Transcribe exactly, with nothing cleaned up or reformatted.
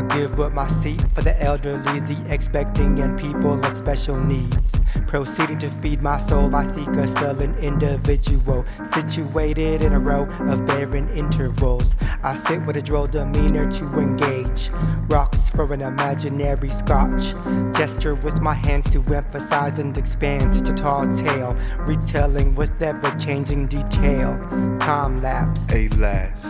give up my seat for the elderly, the expecting, and people of special needs. Proceeding to feed my soul, I seek a sullen individual, situated in a row of barren intervals. I sit with a droll demeanor to engage, rocks for an imaginary scotch, gesture with my hands to emphasize and expand such a tall tale, retelling with ever-changing detail. Time lapse. Alas.